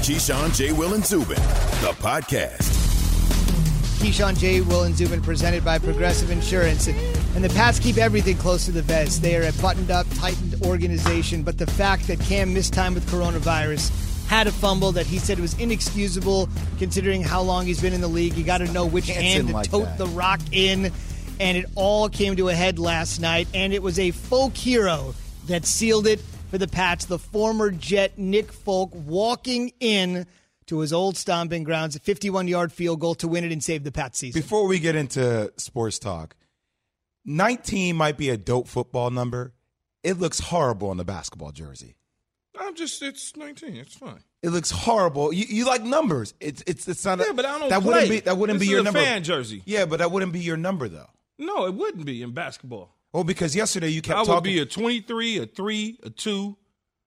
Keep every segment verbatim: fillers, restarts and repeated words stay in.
Keyshawn, J. Will, and Zubin, the podcast. Keyshawn, J. Will, and Zubin, presented by Progressive Insurance. And, and the Pats keep everything close to the vest. They are a buttoned-up, tightened organization. But the fact that Cam missed time with coronavirus, had a fumble that he said was inexcusable considering how long he's been in the league. You got to know which Can't hand to like tote that. the rock in. And it all came to a head last night. And it was a folk hero that sealed it for the Pats. The former Jet Nick Folk walking in to his old stomping grounds, a fifty-one-yard field goal to win it and save the Pats season. Before we get into sports talk, nineteen might be a dope football number. It looks horrible on the basketball jersey. I'm just, it's nineteen. It's fine. It looks horrible. You, you like numbers. It's it's it's not. Yeah, but I don't that play. wouldn't be that wouldn't This be is your a number. fan jersey. Yeah, but that wouldn't be your number though. No, it wouldn't be in basketball. Well, because yesterday you kept I would talking. be a twenty-three, a three, a two.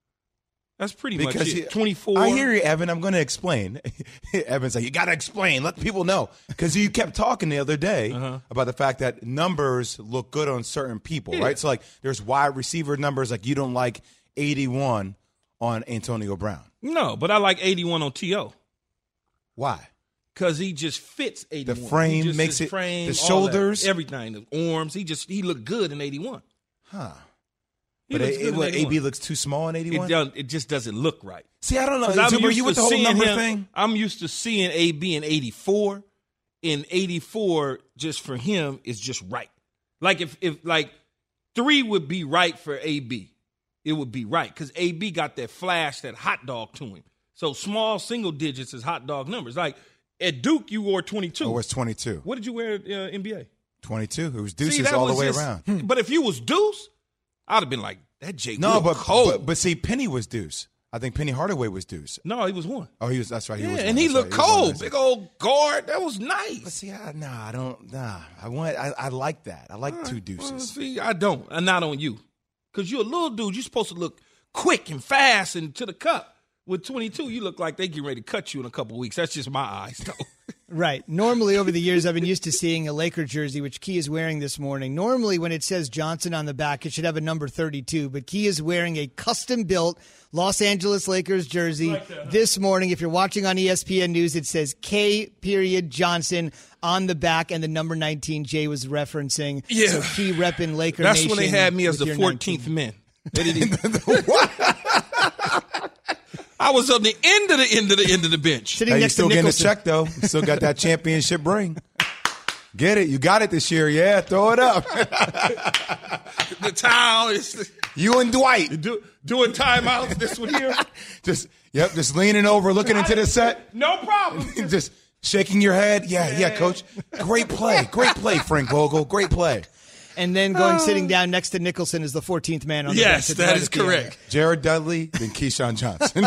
That's pretty because much he- it. twenty-four. I hear you, Evan. I'm going to explain. Evan's like, you got to explain. Let people know. Because you kept talking the other day Uh-huh. about the fact that numbers look good on certain people, Yeah. right? So, like, there's wide receiver numbers. Like, you don't like eighty-one on Antonio Brown. No, but I like eighty-one on T O Why? because he just fits eighty-one. The frame He just- makes his it- frame, the all shoulders. that, everything, the arms. He just he looked good in eighty-one. Huh. He But looks it, good it, in what, A B eighty-one. looks too small in It, eighty-one? doesn't- it just doesn't look right. See, I don't know. 'Cause I'm Zuber, used you with to the whole seeing number him- thing? I'm used to seeing A B in eighty-four. In eighty-four, just for him, is just right. Like if if like three would be right for A B, it would be right because A B got that flash, that hot dog to him. So small single digits is hot dog numbers. Like at Duke, you wore twenty-two. Oh, it's twenty-two. What did you wear at uh, N B A? twenty-two. It was See, deuces that all the was way just- around. But if you was Deuce, I'd have been like, that J. No, Will but, cold. but but see, Penny was deuce. I think Penny Hardaway was deuce. no, he was one. Oh, he was. That's right. He Yeah, was and one. he That's looked right. was one. cold. Big old guard. That was nice. But see, I, nah, I don't. Nah, I want. I, I like that. I like two deuces. Well, see, I don't. I'm not on you. Because you're a little dude. You're supposed to look quick and fast and to the cup. With twenty-two, you look like they get ready to cut you in a couple weeks. That's just my eyes, though. Right. Normally, over the years, I've been used to seeing a Laker jersey, which Key is wearing this morning. Normally, when it says Johnson on the back, it should have a number thirty-two. But Key is wearing a custom-built Los Angeles Lakers jersey Like that, huh? this morning. If you're watching on E S P N News, it says K. Period Johnson on the back, and the number nineteen Jay was referencing. Yeah. So Key repping Laker That's Nation when they had me as with the your fourteenth nineteen. man. They didn't even- I was on the end of the end of the end of the bench. Sitting Hey, you next still to getting a Nicholson. check though. You still got that championship ring. Get it? You got it this year. Yeah, throw it up. The towel is You and Dwight do, doing timeouts. This one here. just yep, just leaning over, looking into the set, No problem. just shaking your head. Yeah, yeah, coach. Great play, great play, Frank Vogel. Great play. And then going sitting down next to Nicholson is the fourteenth man on the Yes, bench. at the that right is at the end. correct. Jared Dudley, then Keyshawn Johnson.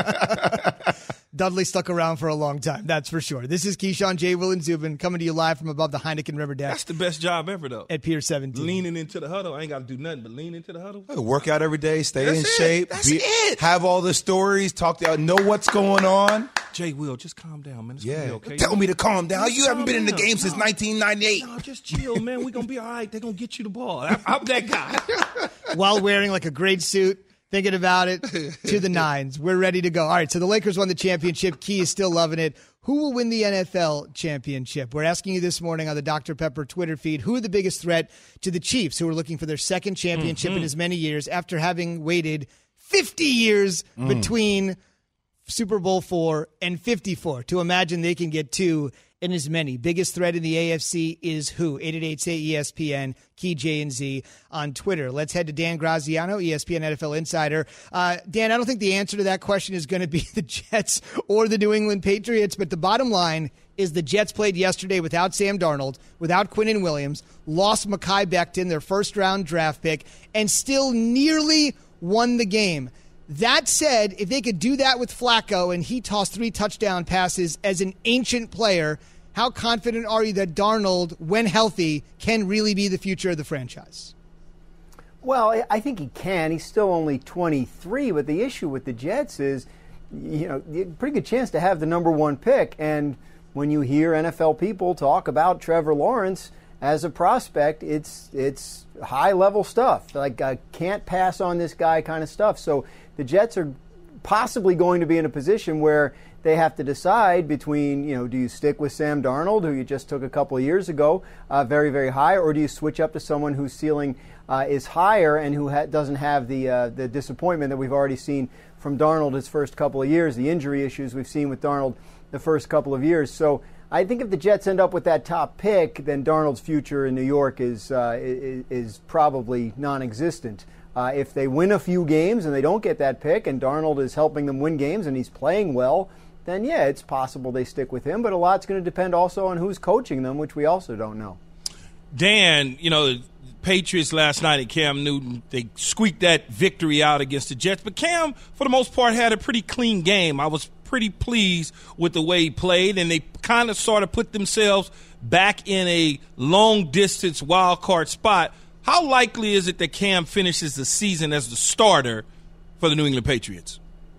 Dudley stuck around for a long time, that's for sure. This is Keyshawn, J. Will, and Zubin coming to you live from above the Heineken River deck That's the best job ever, though. at Pier seventeen. Leaning into the huddle. I ain't got to do nothing but lean into the huddle. Work out every day, stay That's in it. shape, That's it. have all the stories, talk to know what's going on. Jay Will, just calm down, man. It's Yeah, gonna be okay. tell me to calm down. Just You haven't calm been in the down. game since No. nineteen ninety-eight. No, just chill, man. We're going to be all right. They're going to get you the ball. I'm, I'm that guy. While wearing like a great suit, thinking about it to the nines. We're ready to go. All right, so the Lakers won the championship. Key is still loving it. Who will win the N F L championship? We're asking you this morning on the Doctor Pepper Twitter feed, who are the biggest threat to the Chiefs, who are looking for their second championship Mm-hmm. in as many years after having waited fifty years between Super Bowl four and fifty-four. To imagine they can get two in as many. Biggest threat in the A F C is who? eight eight eight say E S P N, Key J and Z on Twitter. Let's head to Dan Graziano, E S P N N F L Insider. Uh, Dan, I don't think the answer to that question is going to be the Jets or the New England Patriots, but the bottom line is the Jets played yesterday without Sam Darnold, without Quinnen Williams, lost Mekhi Becton, their first-round draft pick, and still nearly won the game. That said, if they could do that with Flacco and he tossed three touchdown passes as an ancient player, how confident are you that Darnold, when healthy, can really be the future of the franchise? Well, I think he can. He's still only twenty-three, but the issue with the Jets is, you know, pretty good chance to have the number one pick. And when you hear N F L people talk about Trevor Lawrence as a prospect, it's it's high-level stuff, like uh, can't pass on this guy kind of stuff. So the Jets are possibly going to be in a position where they have to decide between, you know, do you stick with Sam Darnold, who you just took a couple of years ago, uh, very, very high, or do you switch up to someone whose ceiling uh, is higher and who ha- doesn't have the uh, the disappointment that we've already seen from Darnold his first couple of years, the injury issues we've seen with Darnold the first couple of years. So I think if the Jets end up with that top pick, then Darnold's future in New York is uh, is, is probably non-existent. Uh, if they win a few games and they don't get that pick and Darnold is helping them win games and he's playing well, then yeah, it's possible they stick with him. But a lot's going to depend also on who's coaching them, which we also don't know. Dan, you know, Patriots last night at Cam Newton, they squeaked that victory out against the Jets. But Cam, for the most part, had a pretty clean game. I was pretty pleased with the way he played, and they kind of sort of put themselves back in a long-distance wild card spot. How likely is it that Cam finishes the season as the starter for the New England Patriots?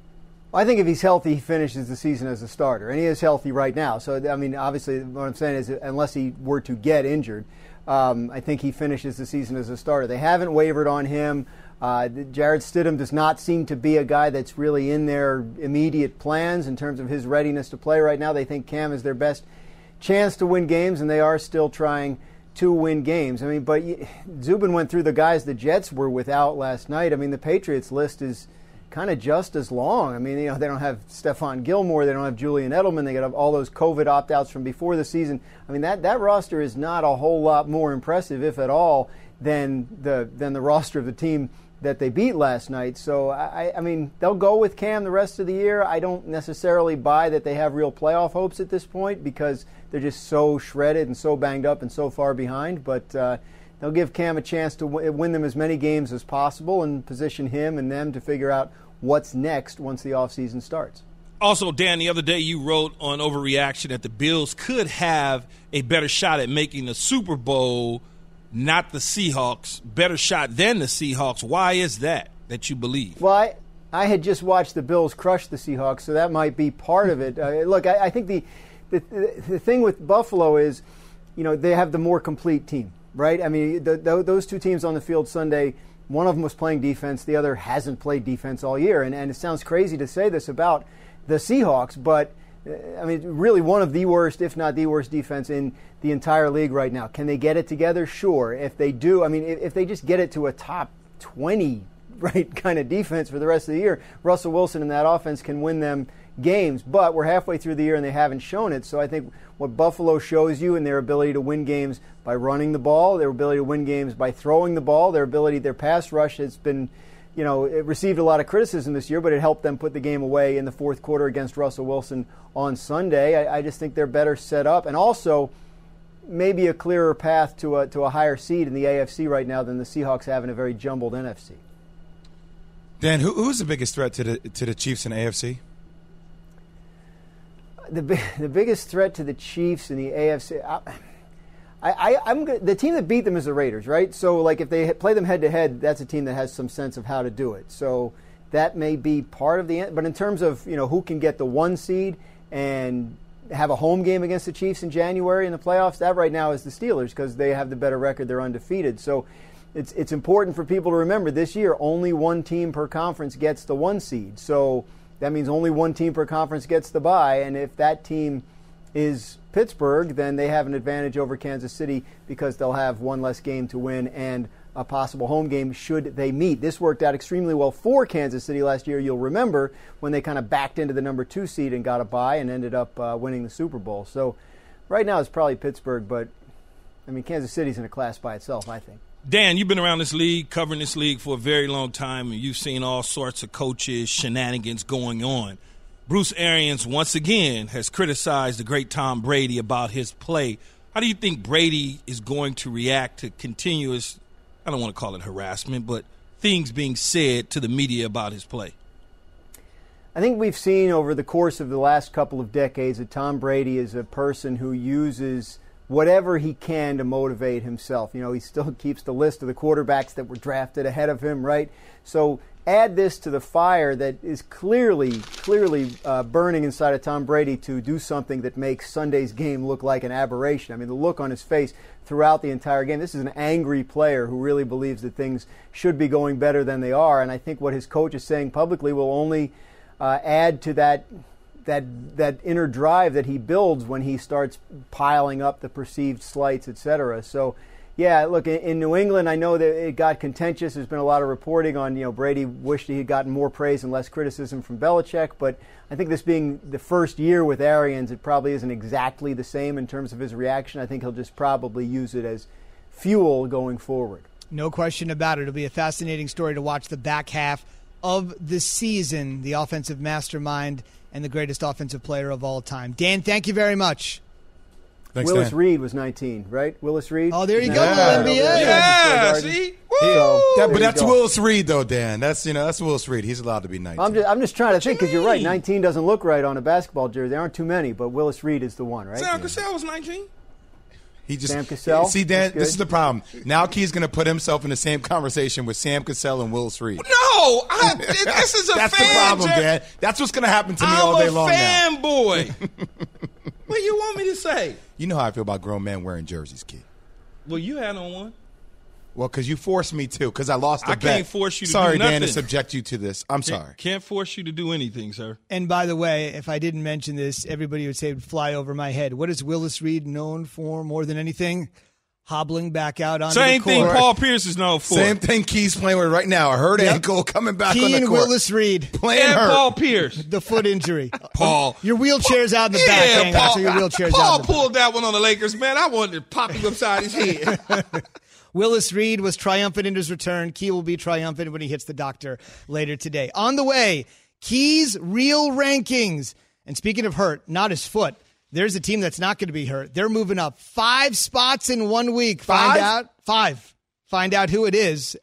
I think if he's healthy, he finishes the season as a starter, and he is healthy right now. So, I mean, obviously, what I'm saying is unless he were to get injured, um, I think he finishes the season as a starter. They haven't wavered on him. Uh, Jarrett Stidham does not seem to be a guy that's really in their immediate plans in terms of his readiness to play right now. They think Cam is their best chance to win games, and they are still trying to win games. I mean, but Zubin went through the guys the Jets were without last night. I mean, the Patriots list is kind of just as long. I mean, you know, they don't have Stephon Gilmore, they don't have Julian Edelman, they got all those COVID opt-outs from before the season. I mean, that, that roster is not a whole lot more impressive, if at all, than the than the roster of the team that they beat last night. So, I, I mean, they'll go with Cam the rest of the year. I don't necessarily buy that they have real playoff hopes at this point because they're just so shredded and so banged up and so far behind. But uh, they'll give Cam a chance to w- win them as many games as possible and position him and them to figure out what's next once the offseason starts. Also, Dan, the other day you wrote on Overreaction that the Bills could have a better shot at making the Super Bowl, not the Seahawks, better shot than the Seahawks. Why is that, that you believe? Well, I, I had just watched the Bills crush the Seahawks, so that might be part of it. Uh, look, I, I think the, the the thing with Buffalo is, you know, they have the more complete team, right? I mean, the, the, those two teams on the field Sunday, one of them was playing defense, the other hasn't played defense all year. And, and it sounds crazy to say this about the Seahawks, but, I mean, really one of the worst, if not the worst defense in the entire league right now. Can they get it together? Sure. If they do, I mean, if, if they just get it to a top twenty, right, kind of defense for the rest of the year, Russell Wilson and that offense can win them games. But we're halfway through the year and they haven't shown it. So I think what Buffalo shows you in their ability to win games by running the ball, their ability to win games by throwing the ball, their ability, their pass rush has been, you know, it received a lot of criticism this year, but it helped them put the game away in the fourth quarter against Russell Wilson on Sunday. I, I just think they're better set up, and also maybe a clearer path to a to a higher seed in the A F C right now than the Seahawks have in a very jumbled N F C. Dan, who, who's the biggest threat to the to the Chiefs in the A F C? The the biggest threat to the Chiefs in the A F C. I, I, I'm the team that beat them is the Raiders, right? So, like, if they play them head to head, that's a team that has some sense of how to do it. So that may be part of the. But in terms of, you know, who can get the one seed and have a home game against the Chiefs in January in the playoffs, that right now is the Steelers because they have the better record. They're undefeated. So it's it's important for people to remember this year only one team per conference gets the one seed. So that means only one team per conference gets the bye, and if that team is Pittsburgh, then they have an advantage over Kansas City because they'll have one less game to win and a possible home game should they meet. This worked out extremely well for Kansas City last year. You'll remember when they kind of backed into the number two seed and got a bye and ended up uh, winning the Super Bowl. So right now it's probably Pittsburgh, but I mean Kansas City's in a class by itself, I think. Dan, you've been around this league, covering this league for a very long time, and you've seen all sorts of coaches, shenanigans going on. Bruce Arians, once again, has criticized the great Tom Brady about his play. How do you think Brady is going to react to continuous, I don't want to call it harassment, but things being said to the media about his play? I think we've seen over the course of the last couple of decades that Tom Brady is a person who uses whatever he can to motivate himself. You know, he still keeps the list of the quarterbacks that were drafted ahead of him, right? So add this to the fire that is clearly, clearly uh, burning inside of Tom Brady to do something that makes Sunday's game look like an aberration. I mean, the look on his face throughout the entire game. This is an angry player who really believes that things should be going better than they are. And I think what his coach is saying publicly will only uh, add to that that that inner drive that he builds when he starts piling up the perceived slights, et cetera. So, yeah, look, in, in New England, I know that it got contentious. There's been a lot of reporting on, you know, Brady wished he had gotten more praise and less criticism from Belichick, but I think this being the first year with Arians, it probably isn't exactly the same in terms of his reaction. I think he'll just probably use it as fuel going forward. No question about it. It'll be a fascinating story to watch the back half of the season, the offensive mastermind and the greatest offensive player of all time. Dan, thank you very much. Thanks, Willis Dan. Reed was nineteen, right? Willis Reed? Oh, there you Yeah. go, Yeah. N B A. Yeah, Garden. see? So, That- there but you that's go. Willis Reed, though, Dan. That's you know that's Willis Reed. He's allowed to be nineteen. I'm just, I'm just trying to think, because you're right. mean? nineteen doesn't look right on a basketball jersey. There aren't too many, but Willis Reed is the one, right? Sam Cassell was nineteen. He just Sam Cassell? See, Dan, That's this good. is the problem. Now Key's going to put himself in the same conversation with Sam Cassell and Willis Reed. No, I, this is a That's fan. the problem, Jeff. Dan. That's what's going to happen to me I'm all day a long now. fanboy. What you want me to say? You know how I feel about grown men wearing jerseys, Key. Well, you had on one. Well, because you forced me to, because I lost the I bet. can't force you to sorry, do Dan, to nothing. subject you to this. I'm Can't- sorry. Can't force you to do anything, sir. And by the way, if I didn't mention this, everybody would say it would fly over my head. What is Willis Reed known for more than anything? Hobbling back out onto Same the thing court. Paul Pierce is known for. Same thing Key's playing with right now. A hurt Yep. ankle coming back Key on the and court. Willis Reed, Playing and hurt. Paul Pierce. the foot injury. Paul. Your wheelchair's out in the back. Yeah, hang on, Paul, so your wheelchair's Paul out in the back. pulled that one on the Lakers, man. I wanted to pop him upside his head. Willis Reed was triumphant in his return. Key will be triumphant when he hits the doctor later today. On the way, Key's real rankings. And speaking of hurt, not his foot. There's a team that's not going to be hurt. They're moving up five spots in one week. Find Five? out. Five. Find out who it is.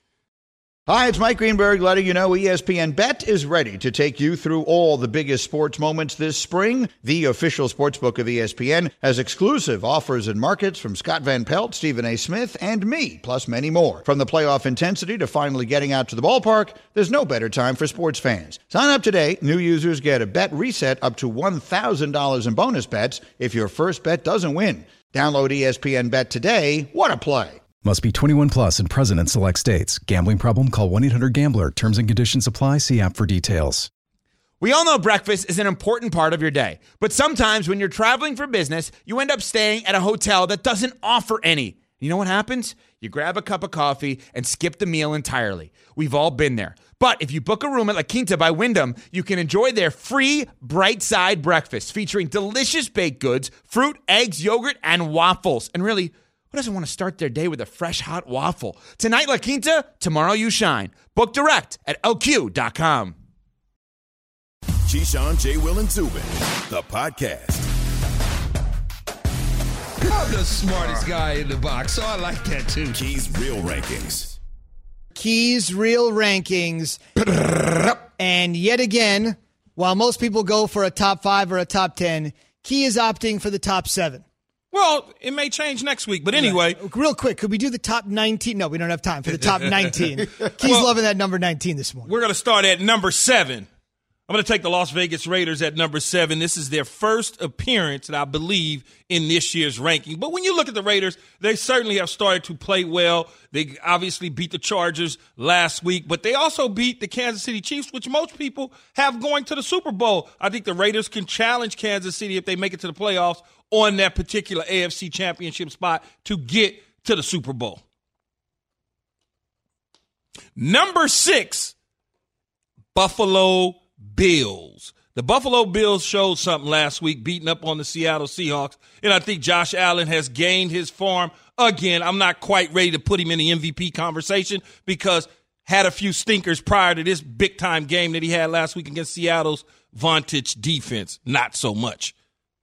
Hi, it's Mike Greenberg letting you know E S P N Bet is ready to take you through all the biggest sports moments this spring. The official sportsbook of E S P N has exclusive offers and markets from Scott Van Pelt, Stephen A. Smith, and me, plus many more. From the playoff intensity to finally getting out to the ballpark, there's no better time for sports fans. Sign up today. New users get a bet reset up to one thousand dollars in bonus bets if your first bet doesn't win. Download E S P N Bet today. What a play. Must be twenty-one plus and present in select states. Gambling problem? Call one eight hundred gambler. Terms and conditions apply. See app for details. We all know breakfast is an important part of your day. But sometimes when you're traveling for business, you end up staying at a hotel that doesn't offer any. You know what happens? You grab a cup of coffee and skip the meal entirely. We've all been there. But if you book a room at La Quinta by Wyndham, you can enjoy their free Bright Side breakfast featuring delicious baked goods, fruit, eggs, yogurt, and waffles. And really, who doesn't want to start their day with a fresh, hot waffle? Tonight, La Quinta, tomorrow you shine. Book direct at L Q dot com. Keyshawn, J. Will, and Zubin, the podcast. I'm the smartest guy in the box, so I like that too. Key's Real Rankings. Key's real rankings. And yet again, while most people go for a top five or a top ten, Key is opting for the top seven. Well, it may change next week, but anyway. Real quick, could we do the top nineteen? No, we don't have time for the top nineteen. Key's Well, loving that number nineteen this morning. We're going to start at number seven. I'm going to take the Las Vegas Raiders at number seven. This is their first appearance, and I believe, in this year's ranking. But when you look at the Raiders, they certainly have started to play well. They obviously beat the Chargers last week, but they also beat the Kansas City Chiefs, which most people have going to the Super Bowl. I think the Raiders can challenge Kansas City if they make it to the playoffs on that particular A F C championship spot to get to the Super Bowl. Number six, Buffalo Bills. The Buffalo Bills showed something last week, beating up on the Seattle Seahawks, and I think Josh Allen has gained his form again. I'm not quite ready to put him in the M V P conversation because had a few stinkers prior to this big-time game that he had last week against Seattle's Vantage defense. Not so much.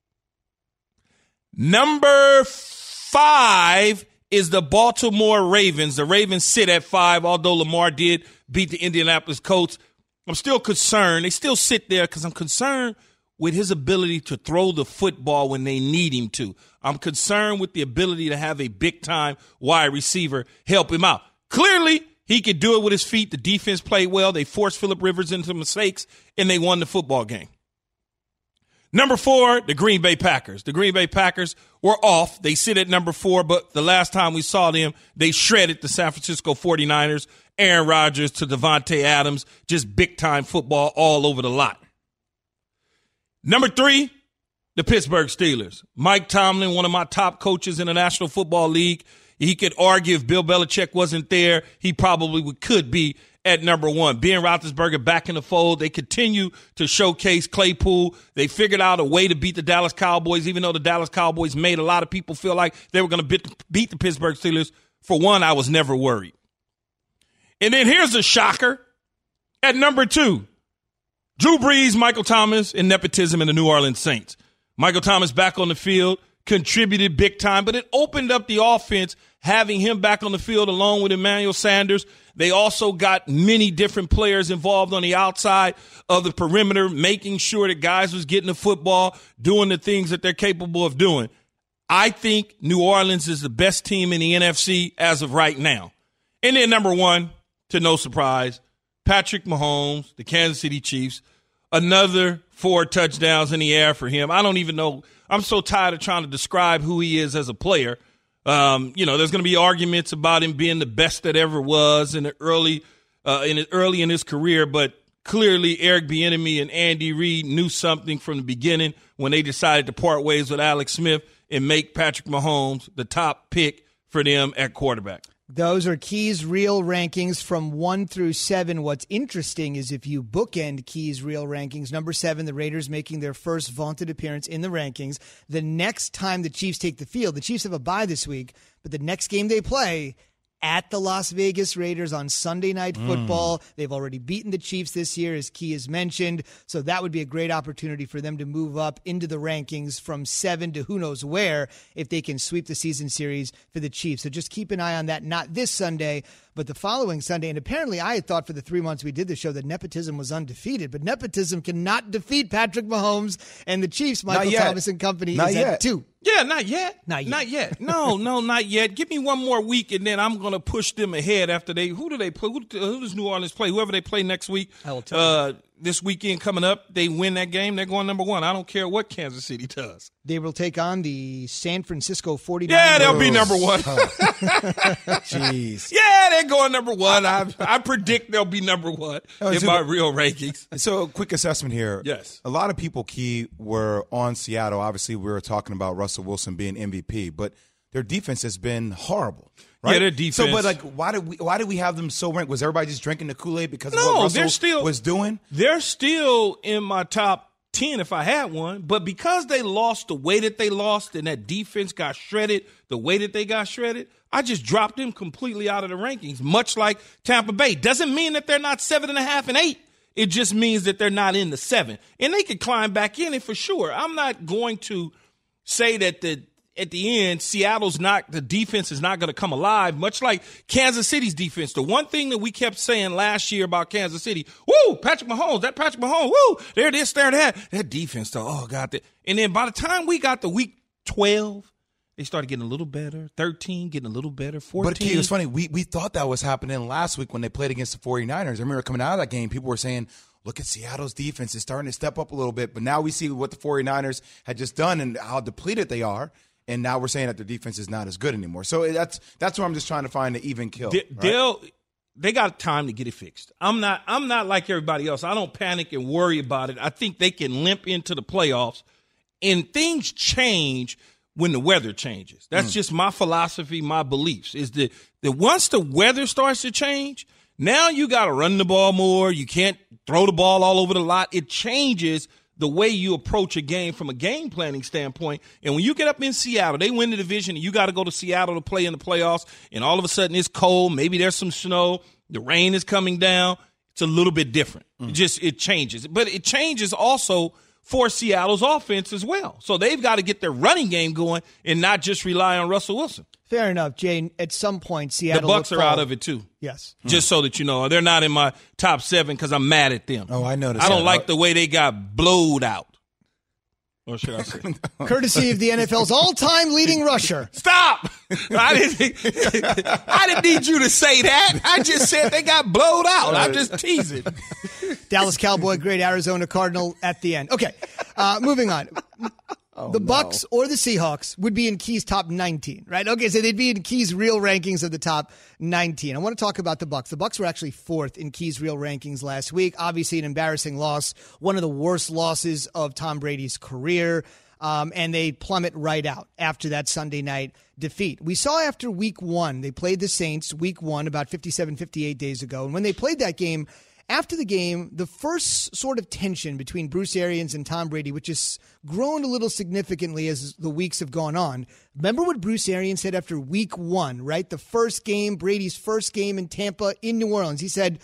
Number five is the Baltimore Ravens. The Ravens sit at five, although Lamar did beat the Indianapolis Colts. I'm still concerned. They still sit there because I'm concerned with his ability to throw the football when they need him to. I'm concerned with the ability to have a big-time wide receiver help him out. Clearly, he could do it with his feet. The defense played well. They forced Phillip Rivers into mistakes, and they won the football game. Number four, the Green Bay Packers. The Green Bay Packers were off. They sit at number four, but the last time we saw them, they shredded the San Francisco forty-niners. Aaron Rodgers to Devontae Adams, just big-time football all over the lot. Number three, the Pittsburgh Steelers. Mike Tomlin, one of my top coaches in the National Football League. He could argue if Bill Belichick wasn't there, he probably would, could be at number one. Ben Roethlisberger back in the fold. They continue to showcase Claypool. They figured out a way to beat the Dallas Cowboys, even though the Dallas Cowboys made a lot of people feel like they were going to beat, beat the Pittsburgh Steelers. For one, I was never worried. And then here's a shocker. At number two, Drew Brees, Michael Thomas, and nepotism in the New Orleans Saints. Michael Thomas back on the field, contributed big time, but it opened up the offense having him back on the field along with Emmanuel Sanders. They also got many different players involved on the outside of the perimeter, making sure that guys was getting the football, doing the things that they're capable of doing. I think New Orleans is the best team in the N F C as of right now. And then number one, to no surprise, Patrick Mahomes, the Kansas City Chiefs, another four touchdowns in the air for him. I don't even know. I'm so tired of trying to describe who he is as a player. Um, you know, there's going to be arguments about him being the best that ever was in the early, uh, in early in his career. But clearly, Eric Bieniemy and Andy Reid knew something from the beginning when they decided to part ways with Alex Smith and make Patrick Mahomes the top pick for them at quarterback. Those are Key's real rankings from one through seven. What's interesting is if you bookend Key's real rankings, number seven, the Raiders making their first vaunted appearance in the rankings. The next time the Chiefs take the field, the Chiefs have a bye this week, but the next game they play at the Las Vegas Raiders on Sunday Night Football. Mm. They've already beaten the Chiefs this year, as Key has mentioned. So that would be a great opportunity for them to move up into the rankings from seven to who knows where if they can sweep the season series for the Chiefs. So just keep an eye on that, not this Sunday, but the following Sunday. And apparently I had thought for the three months we did the show that nepotism was undefeated, but nepotism cannot defeat Patrick Mahomes and the Chiefs. Michael Thomas and company not is yet. at two. Yeah, not yet. Not yet. Not yet. No, no, not yet. Give me one more week, and then I'm going to push them ahead after they – who do they play? Who, who does New Orleans play? Whoever they play next week. I will tell uh, you. This weekend coming up, they win that game, they're going number one. I don't care what Kansas City does. They will take on the San Francisco forty-niners. Yeah, they'll be number one. Jeez. Yeah, they're going number one. I, I predict they'll be number one Oh, in so- my real rankings. So, a quick assessment here. Yes. A lot of people, Key, were on Seattle. Obviously, we were talking about Russell Wilson being M V P, but their defense has been horrible. Right? Yeah, their defense. So, but like, why did we why did we have them so ranked? Was everybody just drinking the Kool-Aid because of No, what Russell they're still- was doing? They're still in my top ten if I had one, but because they lost the way that they lost and that defense got shredded the way that they got shredded, I just dropped them completely out of the rankings, much like Tampa Bay. Doesn't mean that they're not seven and a half and eight. It just means that they're not in the seven. And they could climb back in it for sure. I'm not going to say that the at the end, Seattle's not, the defense is not going to come alive, much like Kansas City's defense. The one thing that we kept saying last year about Kansas City, woo, Patrick Mahomes, that Patrick Mahomes, woo, there this, there that. That defense, though, oh, God. That. And then by the time we got to week twelve, they started getting a little better, thirteen, getting a little better, fourteen. But, Key, it was funny. We, we thought that was happening last week when they played against the forty-niners. I remember coming out of that game, people were saying, look at Seattle's defense. It's starting to step up a little bit. But now we see what the forty-niners had just done and how depleted they are. And now we're saying that their defense is not as good anymore. So that's that's where I'm just trying to find an even kill. They, right? They'll they got time to get it fixed. I'm not I'm not like everybody else. I don't panic and worry about it. I think they can limp into the playoffs, and things change when the weather changes. That's mm. just my philosophy, my beliefs. Is that that once the weather starts to change, now you got to run the ball more. You can't throw the ball all over the lot. It changes the way you approach a game from a game planning standpoint. And when you get up in Seattle, they win the division, and you got to go to Seattle to play in the playoffs, and all of a sudden it's cold, maybe there's some snow, the rain is coming down, it's a little bit different. Mm. It just, it changes. But it changes also for Seattle's offense as well. So they've got to get their running game going and not just rely on Russell Wilson. Fair enough, Jane. At some point, Seattle. The Bucs are out of it too. Yes. Just so that you know, they're not in my top seven because I'm mad at them. Oh, I noticed. I don't that. like the way they got blowed out. Or should I say? Courtesy of the N F L's all-time leading rusher. Stop! I didn't. I didn't need you to say that. I just said they got blowed out. I'm just teasing. Dallas Cowboy, great Arizona Cardinal at the end. Okay, uh, moving on. Oh, the no. Bucks or the Seahawks would be in Key's top nineteen, right? Okay, so they'd be in Key's real rankings of the top nineteen. I want to talk about the Bucks. The Bucks were actually fourth in Key's real rankings last week. Obviously, an embarrassing loss, one of the worst losses of Tom Brady's career, um, and they plummet right out after that Sunday night defeat. We saw after week one, they played the Saints week one about fifty-seven, fifty-eight days ago, and when they played that game, after the game, the first sort of tension between Bruce Arians and Tom Brady, which has grown a little significantly as the weeks have gone on. Remember what Bruce Arians said after week one, right? The first game, Brady's first game in Tampa in New Orleans. He said,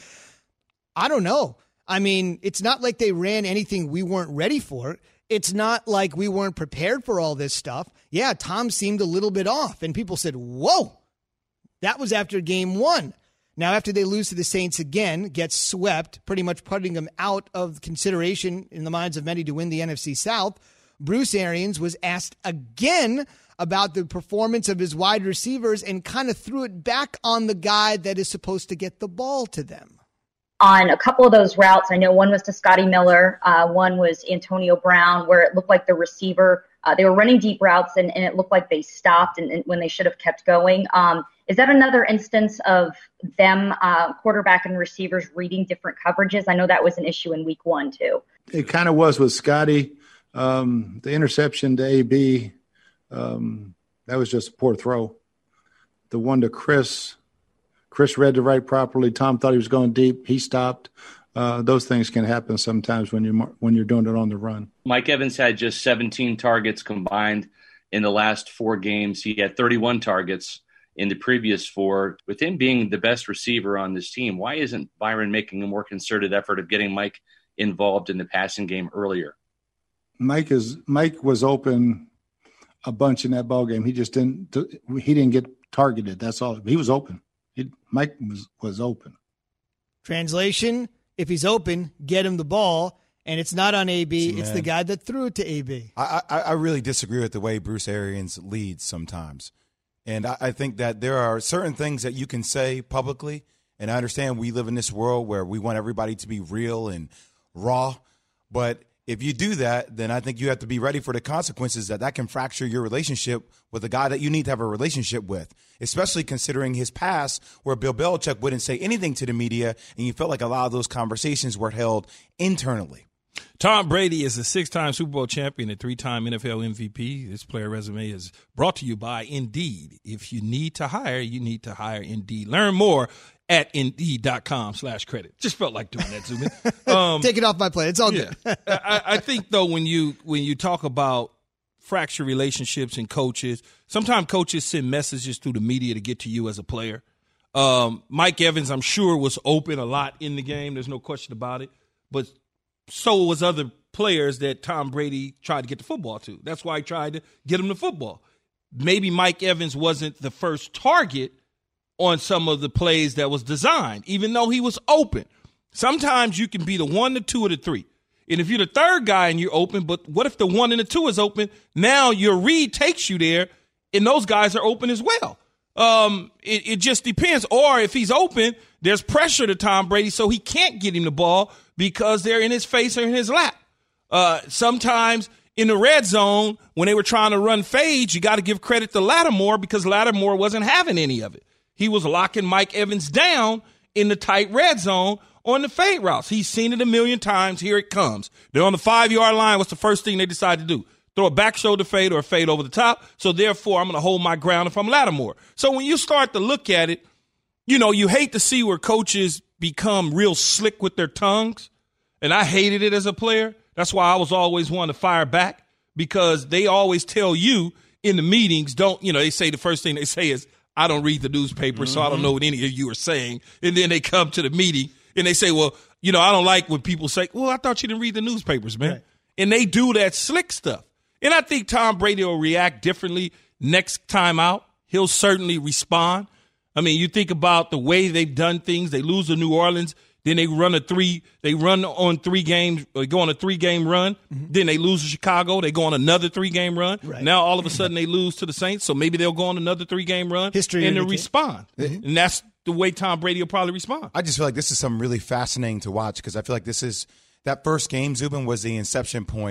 I don't know. I mean, it's not like they ran anything we weren't ready for. It's not like we weren't prepared for all this stuff. Yeah, Tom seemed a little bit off. And people said, whoa, that was after game one. Now, after they lose to the Saints again, get swept, pretty much putting them out of consideration in the minds of many to win the N F C South, Bruce Arians was asked again about the performance of his wide receivers and kind of threw it back on the guy that is supposed to get the ball to them. On a couple of those routes, I know one was to Scotty Miller, uh, one was Antonio Brown, where it looked like the receiver, uh, they were running deep routes and, and it looked like they stopped and, and when they should have kept going. Um, Is that another instance of them, uh, quarterback and receivers, reading different coverages? I know that was an issue in week one, too. It kind of was with Scotty. Um, the interception to A B, um, that was just a poor throw. The one to Chris, Chris read the right properly. Tom thought he was going deep. He stopped. Uh, those things can happen sometimes when you're, when you're doing it on the run. Mike Evans had just seventeen targets combined in the last four games. He had thirty-one targets in the previous four. With him being the best receiver on this team, why isn't Byron making a more concerted effort of getting Mike involved in the passing game earlier? Mike is Mike was open a bunch in that ball game. He just didn't he didn't get targeted. That's all. He was open. He, Mike was, was open. Translation, if he's open, get him the ball. And it's not on A B. See, it's man, the guy that threw it to A B. I, I, I really disagree with the way Bruce Arians leads sometimes. And I, I think that there are certain things that you can say publicly. And I understand we live in this world where we want everybody to be real and raw. But if you do that, then I think you have to be ready for the consequences that that can fracture your relationship with the guy that you need to have a relationship with, especially considering his past where Bill Belichick wouldn't say anything to the media. And you felt like a lot of those conversations were held internally. Tom Brady is a six-time Super Bowl champion and three-time N F L M V P. This player resume is brought to you by Indeed. If you need to hire, you need to hire Indeed. Learn more at Indeed.com slash credit. Just felt like doing that, Zubin. Um, Take it off my plate. It's all yeah. good. I, I think, though, when you when you talk about fractured relationships and coaches, sometimes coaches send messages through the media to get to you as a player. Um, Mike Evans, I'm sure, was open a lot in the game. There's no question about it. But so was other players that Tom Brady tried to get the football to. That's why he tried to get him the football. Maybe Mike Evans wasn't the first target on some of the plays that was designed, even though he was open. Sometimes you can be the one, the two, or the three. And if you're the third guy and you're open, but what if the one and the two is open? Now your read takes you there, and those guys are open as well. Um, it, it just depends. Or if he's open, there's pressure to Tom Brady, so he can't get him the ball because they're in his face or in his lap. Uh, sometimes in the red zone, when they were trying to run fades, you got to give credit to Lattimore because Lattimore wasn't having any of it. He was locking Mike Evans down in the tight red zone on the fade routes. He's seen it a million times. Here it comes. They're on the five-yard line. What's the first thing they decide to do? Throw a back shoulder fade or a fade over the top. So, therefore, I'm going to hold my ground if I'm Lattimore. So, when you start to look at it, you know, you hate to see where coaches become real slick with their tongues. And I hated it as a player. That's why I was always one to fire back because they always tell you in the meetings, don't, you know, they say the first thing they say is, I don't read the newspaper, mm-hmm. so I don't know what any of you are saying. And then they come to the meeting and they say, well, you know, I don't like when people say, well, I thought you didn't read the newspapers, man. Right. And they do that slick stuff. And I think Tom Brady will react differently next time out. He'll certainly respond. I mean, you think about the way they've done things. They lose to New Orleans. Then they run a three. They run on three games. They go on a three-game run. Mm-hmm. Then they lose to Chicago. They go on another three-game run. Right. Now all of a sudden they lose to the Saints. So maybe they'll go on another three-game run. History and they'll respond. Mm-hmm. And that's the way Tom Brady will probably respond. I just feel like this is something really fascinating to watch because I feel like this is that first game. Zubin was the inception point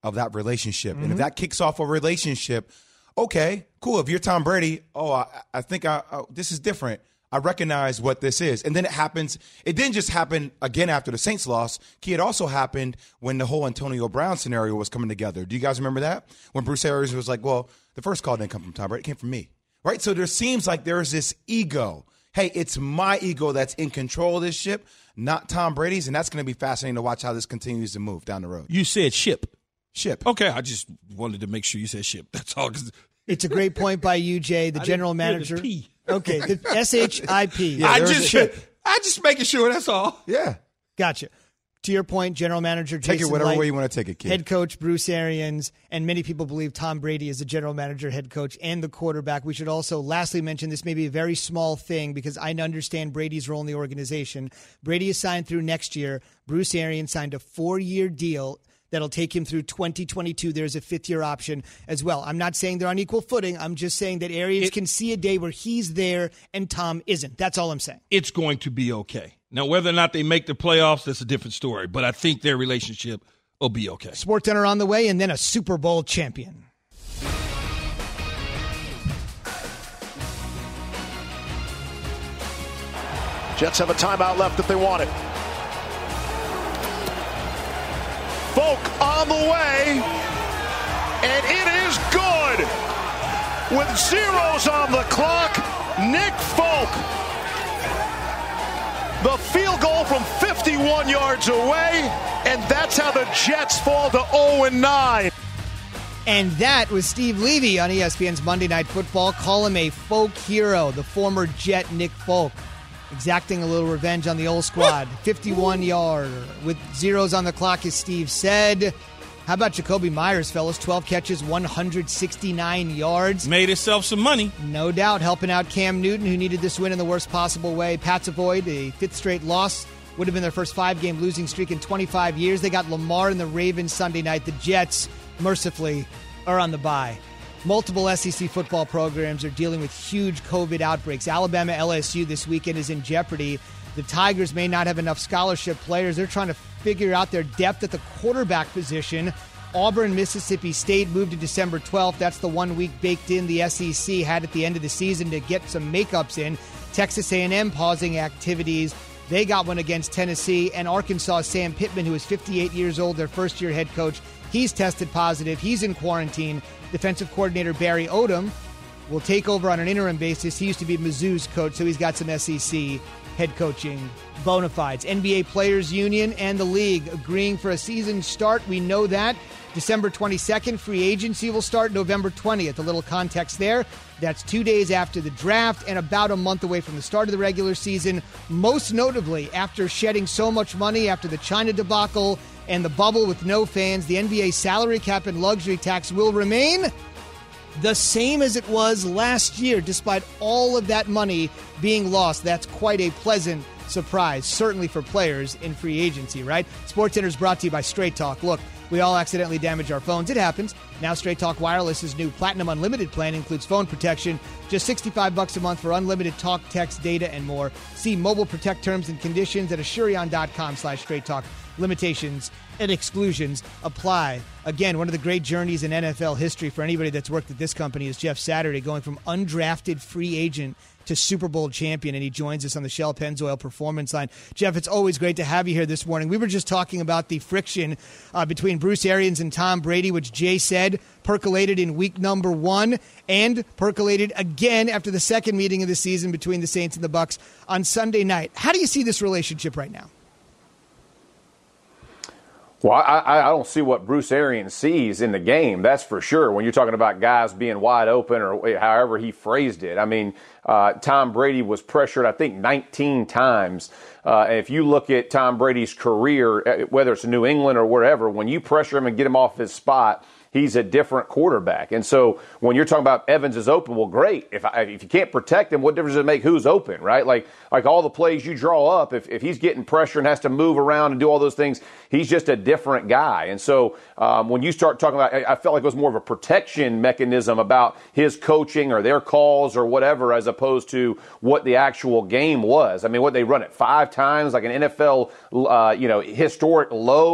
of that relationship. Mm-hmm. And if that kicks off a relationship, okay, cool. If you're Tom Brady, oh, I, I think I, I, this is different. I recognize what this is. And then it happens. It didn't just happen again after the Saints loss. It also happened when the whole Antonio Brown scenario was coming together. Do you guys remember that? When Bruce Arians was like, well, the first call didn't come from Tom Brady. It came from me. Right? So there seems like there's this ego. Hey, it's my ego that's in control of this ship, not Tom Brady's. And that's going to be fascinating to watch how this continues to move down the road. You said ship. Ship. Okay, I just wanted to make sure you said ship. That's all. It's a great point by you, Jay, the I general manager. P. Okay, the S H I P. Yeah, I there just, was I just making sure. That's all. Yeah. Gotcha. To your point, general manager Jason Take it whatever Light, way you want to take it, kid. head coach Bruce Arians, and many people believe Tom Brady is the general manager, head coach, and the quarterback. We should also lastly mention this may be a very small thing because I understand Brady's role in the organization. Brady is signed through next year. Bruce Arians signed a four-year deal that'll take him through twenty twenty-two. There's a fifth-year option as well. I'm not saying they're on equal footing. I'm just saying that Arians it, can see a day where he's there and Tom isn't. That's all I'm saying. It's going to be okay. Now, whether or not they make the playoffs, that's a different story. But I think their relationship will be okay. SportsCenter on the way, and then a Super Bowl champion. Jets have a timeout left if they want it. Folk on the way, and it is good. With zeros on the clock, Nick Folk. The field goal from fifty-one yards away, and that's how the Jets fall to oh and nine. And that was Steve Levy on E S P N's Monday Night Football. Call him a folk hero, the former Jet Nick Folk, exacting a little revenge on the old squad. fifty-one yard with zeros on the clock, as Steve said. How about Jacoby Myers, fellas? twelve catches, one hundred sixty-nine yards. Made himself some money. No doubt, helping out Cam Newton, who needed this win in the worst possible way. Pats avoid a fifth straight loss. Would have been their first five-game losing streak in twenty-five years. They got Lamar and the Ravens Sunday night. The Jets, mercifully, are on the bye. Multiple S E C football programs are dealing with huge COVID outbreaks. Alabama L S U this weekend is in jeopardy. The Tigers may not have enough scholarship players. They're trying to figure out their depth at the quarterback position. Auburn, Mississippi State moved to December twelfth. That's the one week baked in the S E C had at the end of the season to get some makeups in. Texas A and M pausing activities. They got one against Tennessee. And Arkansas, Sam Pittman, who is fifty-eight years old, their first-year head coach, he's tested positive. He's in quarantine. Defensive coordinator Barry Odom will take over on an interim basis. He used to be Mizzou's coach, so he's got some S E C head coaching bona fides. N B A Players Union and the league agreeing for a season start. We know that. December twenty-second, free agency will start November twentieth. A little context there. That's two days after the draft and about a month away from the start of the regular season. Most notably, after shedding so much money after the China debacle and the bubble with no fans, the N B A salary cap and luxury tax will remain the same as it was last year, despite all of that money being lost. That's quite a pleasant surprise, certainly for players in free agency, right? SportsCenter is brought to you by Straight Talk. Look, we all accidentally damage our phones. It happens. Now Straight Talk Wireless's new Platinum Unlimited plan includes phone protection. Just sixty-five bucks a month for unlimited talk, text, data, and more. See Mobile Protect terms and conditions at Asurion.com slash Straight Talk. Limitations and exclusions apply. Again, one of the great journeys in N F L history for anybody that's worked at this company is Jeff Saturday, going from undrafted free agent to Super Bowl champion, and he joins us on the Shell Pennzoil Performance Line. Jeff, it's always great to have you here this morning. We were just talking about the friction uh, between Bruce Arians and Tom Brady, which Jay said percolated in week number one and percolated again after the second meeting of the season between the Saints and the Bucs on Sunday night. How do you see this relationship right now? Well, I, I don't see what Bruce Arians sees in the game, that's for sure, when you're talking about guys being wide open or however he phrased it. I mean, uh, Tom Brady was pressured, I think, nineteen times. Uh, and if you look at Tom Brady's career, whether it's in New England or wherever, when you pressure him and get him off his spot, he's a different quarterback. And so when you're talking about Evans is open, well, great. If I, if you can't protect him, what difference does it make who's open, right? Like like all the plays you draw up, if, if he's getting pressure and has to move around and do all those things, he's just a different guy. And so um, when you start talking about, I, I felt like it was more of a protection mechanism about his coaching or their calls or whatever, as opposed to what the actual game was. I mean, what they run it five times, like an N F L, uh, you know, historic low.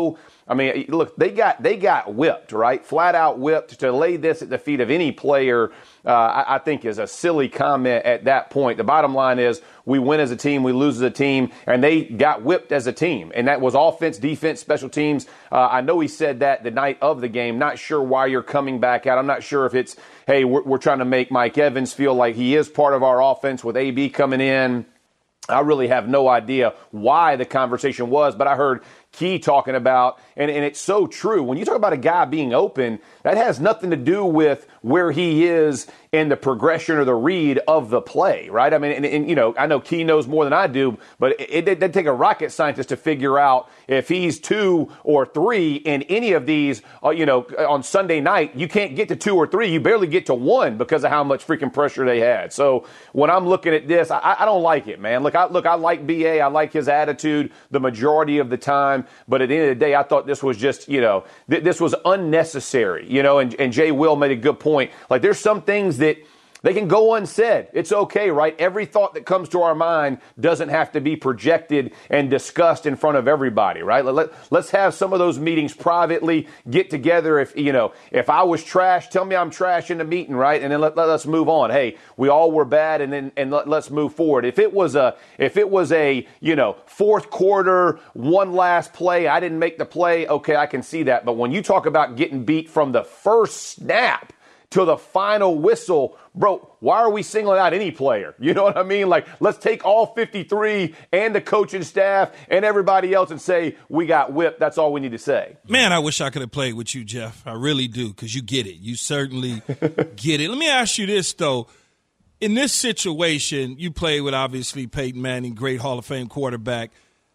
I mean, look, they got they got whipped, right? Flat out whipped. To lay this at the feet of any player, uh, I, I think is a silly comment at that point. The bottom line is we win as a team, we lose as a team, and they got whipped as a team. And that was offense, defense, special teams. Uh, I know he said that the night of the game. Not sure why you're coming back out. I'm not sure if it's, hey, we're, we're trying to make Mike Evans feel like he is part of our offense with A B coming in. I really have no idea why the conversation was, but I heard Key talking about, and, and it's so true. When you talk about a guy being open, that has nothing to do with where he is in the progression or the read of the play, right? I mean, and, and you know, I know Key knows more than I do, but it, it did take a rocket scientist to figure out if he's two or three in any of these, uh, you know, on Sunday night, you can't get to two or three. You barely get to one because of how much freaking pressure they had. So when I'm looking at this, I, I don't like it, man. Look, I, look, I like B A. I like his attitude the majority of the time. But at the end of the day, I thought this was just, you know, th- this was unnecessary, you know, and, and Jay Will made a good point. Like, there's some things that they can go unsaid. It's okay, right? Every thought that comes to our mind doesn't have to be projected and discussed in front of everybody, right? Let, let, let's have some of those meetings privately, get together. If, you know, if I was trash, tell me I'm trash in the meeting, right? And then let, let us move on. Hey, we all were bad, and then and let, let's move forward. If it was a, if it was a, you know, fourth quarter, one last play, I didn't make the play, okay, I can see that. But when you talk about getting beat from the first snap to the final whistle, bro, why are we singling out any player? You know what I mean? Like, let's take all fifty-three and the coaching staff and everybody else and say we got whipped. That's all we need to say. Man, I wish I could have played with you, Jeff. I really do, because you get it. You certainly get it. Let me ask you this, though. In this situation, you played with, obviously, Peyton Manning, great Hall of Fame quarterback.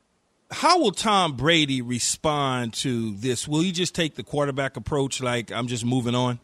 How will Tom Brady respond to this? Will he just take the quarterback approach, like, I'm just moving on?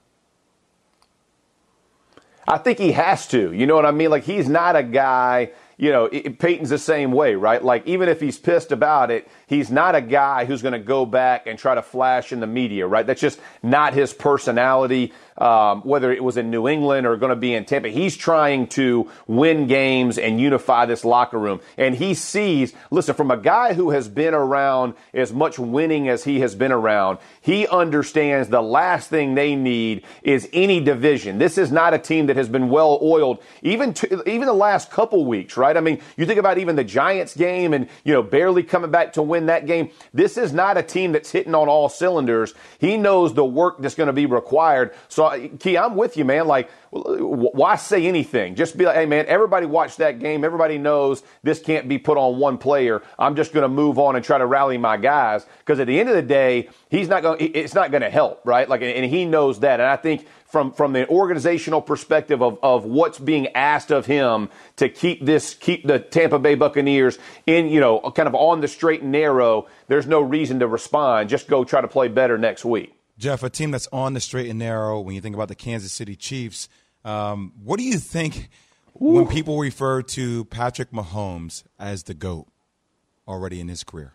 I think he has to. You know what I mean? Like, he's not a guy, you know, it, Peyton's the same way, right? Like, even if he's pissed about it, he's not a guy who's going to go back and try to flash in the media, right? That's just not his personality. Um, whether it was in New England or going to be in Tampa, he's trying to win games and unify this locker room. And he sees, listen, from a guy who has been around as much winning as he has been around, he understands the last thing they need is any division. This is not a team that has been well oiled, even to, even the last couple weeks, right? I mean, you think about even the Giants game and, you know, barely coming back to win that game. This is not a team that's hitting on all cylinders. He knows the work that's going to be required. So, Key, I'm with you, man. Like, why say anything? Just be like, hey, man, everybody watched that game. Everybody knows this can't be put on one player. I'm just going to move on and try to rally my guys. Because at the end of the day, he's not going. It's not going to help, right? Like, and he knows that. And I think from from the organizational perspective of of what's being asked of him to keep this, keep the Tampa Bay Buccaneers in, you know, kind of on the straight and narrow, there's no reason to respond. Just go try to play better next week. Jeff, a team that's on the straight and narrow, when you think about the Kansas City Chiefs, um, what do you think Ooh. when people refer to Patrick Mahomes as the GOAT already in his career?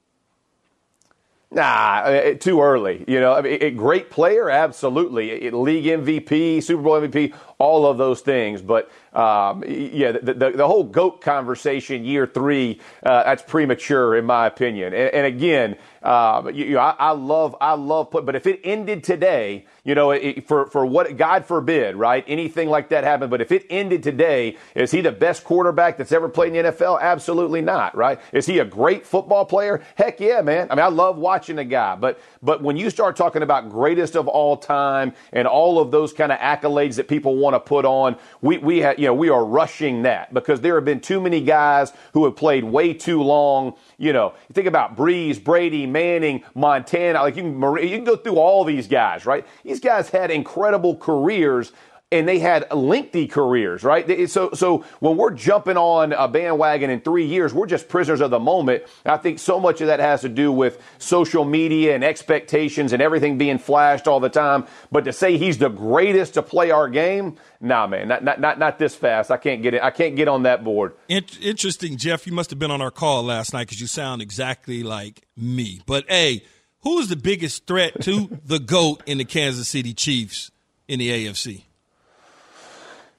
Nah, too early. You know, I mean, a great player, absolutely. League M V P, Super Bowl M V P, all of those things. But um, yeah, the, the the whole GOAT conversation, year three, uh, that's premature in my opinion. And, and again, um, you, you know, I, I love, I love put, but if it ended today, you know, it, for for what, God forbid, right? Anything like that happened. But if it ended today, is he the best quarterback that's ever played in the N F L? Absolutely not, right? Is he a great football player? Heck yeah, man. I mean, I love watching the guy. But but when you start talking about greatest of all time and all of those kind of accolades that people want to put on, we we have, you know, we are rushing that because there have been too many guys who have played way too long. You know, you think about Breeze, Brady, Manning, Montana. Like you can you can go through all these guys, right? These guys had incredible careers. And they had lengthy careers, right? So, so when we're jumping on a bandwagon in three years, we're just prisoners of the moment. I think so much of that has to do with social media and expectations and everything being flashed all the time. But to say he's the greatest to play our game, nah, man, not not not, not this fast. I can't get it. I can't get on that board. Interesting, Jeff. You must have been on our call last night because you sound exactly like me. But hey, who is the biggest threat to the GOAT in the Kansas City Chiefs in the A F C?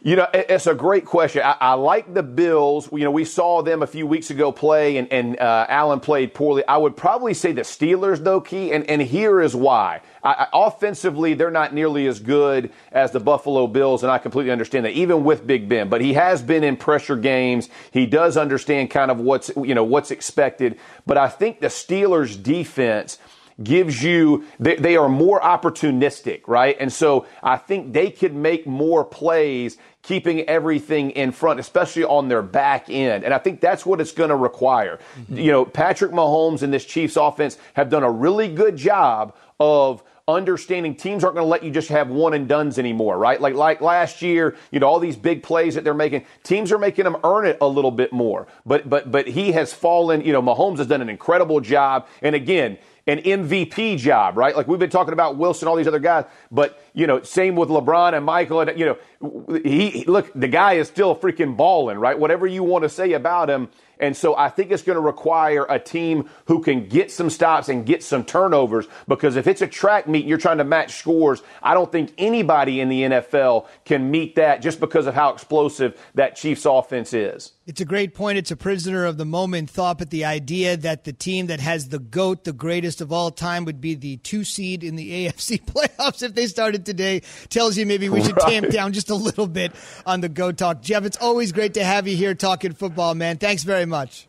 You know, it's a great question. I, I like the Bills. You know, we saw them a few weeks ago play, and, and uh, Allen played poorly. I would probably say the Steelers, though, Key, and, and here is why. I, I, offensively, they're not nearly as good as the Buffalo Bills, and I completely understand that, even with Big Ben. But he has been in pressure games. He does understand kind of what's, you know, what's expected. But I think the Steelers' defense gives you, they, they are more opportunistic, right? And so I think they could make more plays keeping everything in front, especially on their back end. And I think that's what it's going to require. Mm-hmm. You know, Patrick Mahomes and this Chiefs offense have done a really good job of understanding teams aren't going to let you just have one and dones anymore, right? Like like last year, you know, all these big plays that they're making, teams are making them earn it a little bit more. But but but he has fallen, you know, Mahomes has done an incredible job. And again, an M V P job, right? Like we've been talking about Wilson, all these other guys, but you know, same with LeBron and Michael, and you know, he look, the guy is still freaking balling, right? Whatever you want to say about him. And so I think it's going to require a team who can get some stops and get some turnovers, because if it's a track meet and you're trying to match scores, I don't think anybody in the N F L can meet that just because of how explosive that Chiefs offense is. It's a great point. It's a prisoner of the moment thought, but the idea that the team that has the GOAT, the greatest of all time, would be the two seed in the A F C playoffs if they started today tells you maybe we should right. tamp down just a little bit on the GOAT talk. Jeff, it's always great to have you here talking football, man. Thanks very much.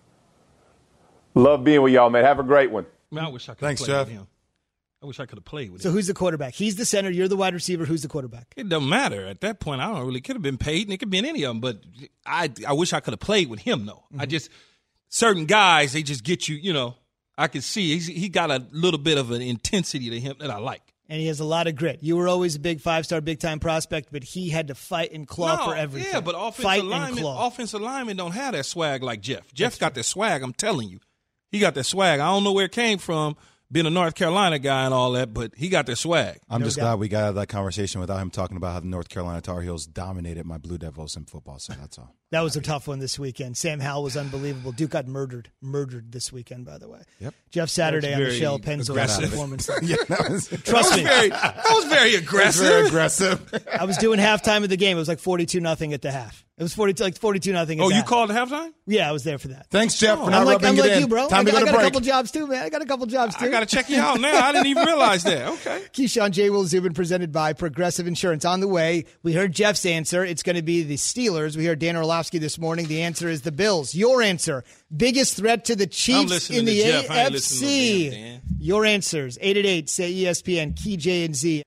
Love being with y'all, man. Have a great one. Man, I wish I could Thanks, play Jeff. with him. I wish I could have played with so him. So who's the quarterback? He's the center. You're the wide receiver. Who's the quarterback? It doesn't matter. At that point, I don't really could have been paid, and it could be any of them. But I I wish I could have played with him, though. Mm-hmm. I just – certain guys, they just get you, you know, I can see he's, he got a little bit of an intensity to him that I like. And he has a lot of grit. You were always a big five-star, big-time prospect, but he had to fight and claw no, for everything. Yeah, but offensive fight linemen, offensive linemen don't have that swag like Jeff. Jeff got that swag, I'm telling you. He got that swag. I don't know where it came from, being a North Carolina guy and all that, but he got that swag. I'm no just doubt. glad we got out of that conversation without him talking about how the North Carolina Tar Heels dominated my Blue Devils in football, so that's all. That was a tough one this weekend. Sam Howell was unbelievable. Duke got murdered. Murdered this weekend, by the way. Yep. Jeff Saturday on the Shell Pennzoil performance. yeah, that was, Trust that was me. Very, that was very aggressive. Very aggressive. I was doing halftime of the game. It was like forty-two nothing at the half. It was forty-two, like forty-two nothing. Oh, you half. called halftime? Yeah, I was there for that. Thanks, Jeff, oh, for not I'm like, rubbing I'm it like in. you, bro. Time I, to go I to got break. a couple jobs, too, man. I got a couple jobs, too. I got to check you out now. I didn't even realize that. Okay. Keyshawn, J. Will Zubin, presented by Progressive Insurance. On the way, we heard Jeff's answer. It's going to be the Steelers. We heard Dan Orlovsky this morning. The answer is the Bills. Your answer, biggest threat to the Chiefs in the Jeff. A F C. Your answers, eight eight eight, say E S P N, Key, J, and Z.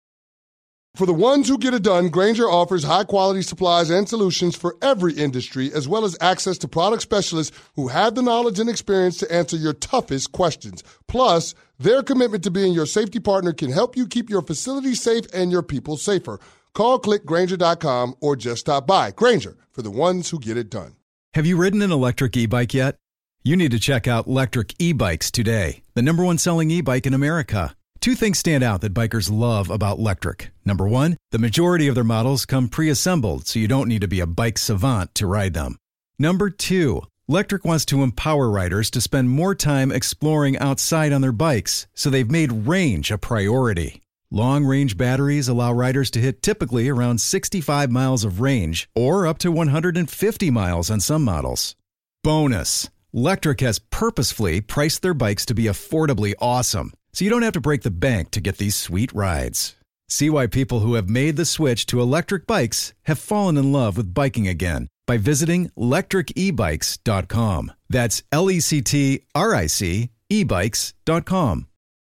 For the ones who get it done, Grainger offers high-quality supplies and solutions for every industry, as well as access to product specialists who have the knowledge and experience to answer your toughest questions. Plus, their commitment to being your safety partner can help you keep your facility safe and your people safer. Call, click Grainger dot com, or just stop by. Grainger, for the ones who get it done. Have you ridden an electric e-bike yet? You need to check out Lectric E-Bikes today, the number one selling e-bike in America. Two things stand out that bikers love about Lectric. Number one, the majority of their models come pre-assembled, so you don't need to be a bike savant to ride them. Number two, Lectric wants to empower riders to spend more time exploring outside on their bikes, so they've made range a priority. Long-range batteries allow riders to hit typically around sixty-five miles of range, or up to one hundred fifty miles on some models. Bonus, Lectric has purposefully priced their bikes to be affordably awesome, so you don't have to break the bank to get these sweet rides. See why people who have made the switch to electric bikes have fallen in love with biking again by visiting lectric e bikes dot com. That's L E C T R I C e bikes dot com.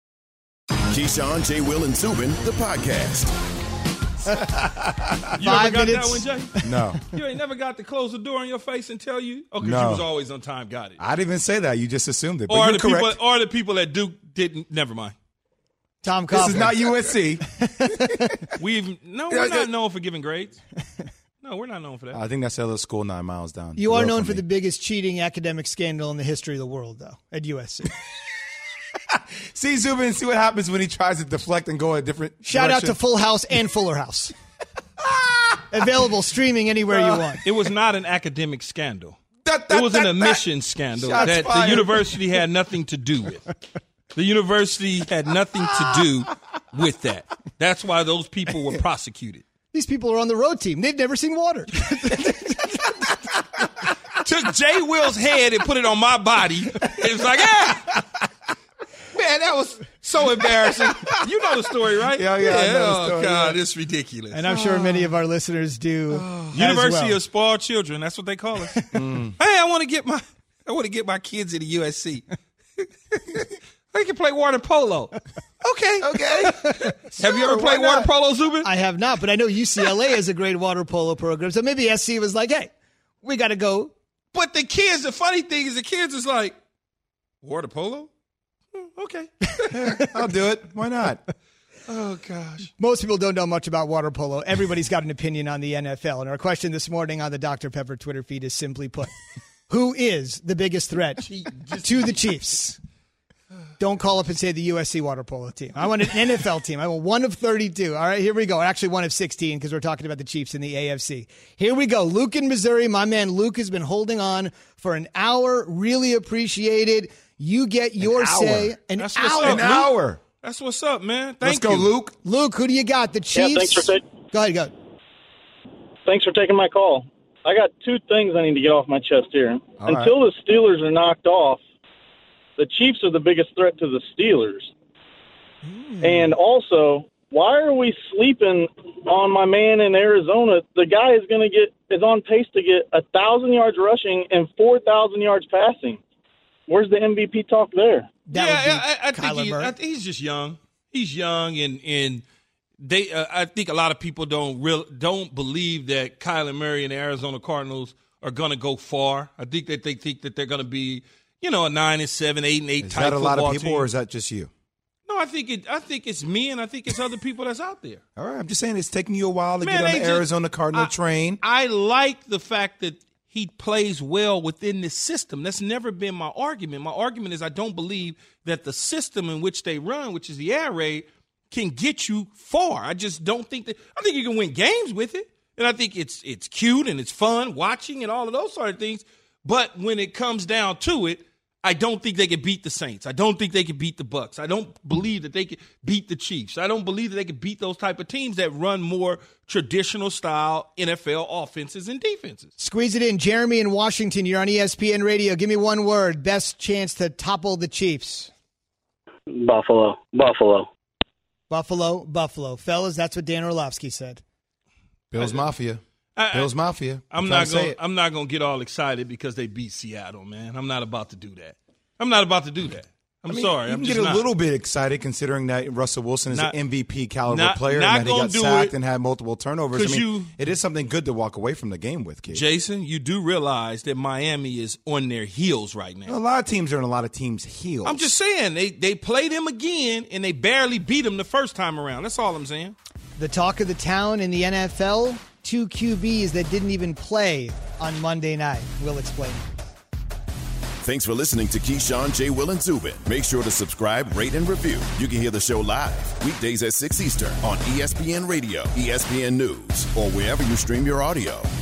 Keyshawn, J. Will, and Zubin, the podcast. You Five ever got minutes. that one, Jay? No. You ain't never got to close the door in your face and tell you? Oh, because No. you was always on time, got it. I didn't even say that. You just assumed it. But Or you're the, correct. people, or the people at Duke didn't, never mind. Tom This Coughlin. is not U S C. We've No, we're not known for giving grades. No, we're not known for that. I think that's the other school nine miles down. You are Road known from for me. the biggest cheating academic scandal in the history of the world, though, at U S C. See, Zubin, see what happens when he tries to deflect and go a different Shout direction. out to Full House and Fuller House. Available streaming anywhere you want. It was not an academic scandal. That- that- It was an that- admission that- scandal Shots that the fired. university had nothing to do with. The university had nothing to do with that. That's why those people were prosecuted. These These people are on the road team. They've never seen water. Took Jay Will's head and put it on my body. It was like, ah! Man, that was so embarrassing. You know the story, right? Yeah, yeah, I know the Oh, story, God, yeah. it's ridiculous. And I'm sure many of our listeners do. as University well. of Spoiled Children. That's what they call us. Mm. Hey, I want to get my I want to get my kids into U S C. They can play water polo. Okay, okay. Have you ever played water polo, Zubin? I have not, but I know U C L A has a great water polo program. So maybe S C was like, hey, we got to go. But the kids, the funny thing is the kids is like, water polo? Hmm, okay. I'll do it. Why not? Oh, gosh. Most people don't know much about water polo. Everybody's got an opinion on the N F L. And our question this morning on the Doctor Pepper Twitter feed is simply put, who is the biggest threat to the Chiefs? Don't call up and say the U S C water polo team. I want an N F L team. I want one of thirty-two. All right, here we go. Actually, one of sixteen because we're talking about the Chiefs in the A F C. Here we go. Luke in Missouri. My man Luke has been holding on for an hour. Really appreciate it. You get your An hour. say. An That's what's hour. up, An Luke. hour. That's what's up, man. Thank Let's go, you. Luke. Luke, who do you got? The Chiefs? Yeah, thanks for ta- Go ahead, go. Thanks for taking my call. I got two things I need to get off my chest here. All Until the Steelers are knocked off, the Chiefs are the biggest threat to the Steelers. Mm. And also, why are we sleeping on my man in Arizona? The guy is going to get is on pace to get a thousand yards rushing and four thousand yards passing. Where's the M V P talk there? That yeah, would be I, I think Kyler he, Murray. I think he's just young. He's young, and and they. Uh, I think a lot of people don't real don't believe that Kyler Murray and the Arizona Cardinals are going to go far. I think that they think that they're going to be, you know, a nine and seven, eight and eight Is type that a lot of football people, team. or is that just you? No, I think it. I think it's me, and I think it's other people that's out there. All right, I'm just saying it's taking you a while to Man, get on they the just- Arizona Cardinal I- train. I like the fact that he plays well within this system. That's never been my argument. My argument is I don't believe that the system in which they run, which is the air raid, can get you far. I just don't think that. I think you can win games with it, and I think it's it's cute and it's fun watching and all of those sort of things. But when it comes down to it, I don't think they can beat the Saints. I don't think they can beat the Bucks. I don't believe that they can beat the Chiefs. I don't believe that they can beat those type of teams that run more traditional style N F L offenses and defenses. Squeeze it in. Jeremy in Washington, you're on E S P N Radio. Give me one word. Best chance to topple the Chiefs. Buffalo. Buffalo. Buffalo, Buffalo. Fellas, that's what Dan Orlovsky said. Bills Mafia. I- I- Bills Mafia. I'm trying not to say going. it. I'm not going to get all excited because they beat Seattle, man. I'm not about to do that. I'm not about to do that. I'm I mean, sorry. You I'm can just get a not. little bit excited considering that Russell Wilson is Not- an M V P caliber not- player not and that he gonna got do sacked it. and had multiple turnovers. I 'Cause mean, you- it is something good to walk away from the game with, kid. Jason, you do realize that Miami is on their heels right now. A lot of teams are in a lot of teams' heels. I'm just saying they they played them again and they barely beat them the first time around. That's all I'm saying. The talk of the town in the N F L, two Q Bs that didn't even play on Monday night. We'll explain. Thanks for listening to Keyshawn, J. Will, and Zubin. Make sure to subscribe, rate, and review. You can hear the show live weekdays at six Eastern on E S P N Radio, E S P N News, or wherever you stream your audio.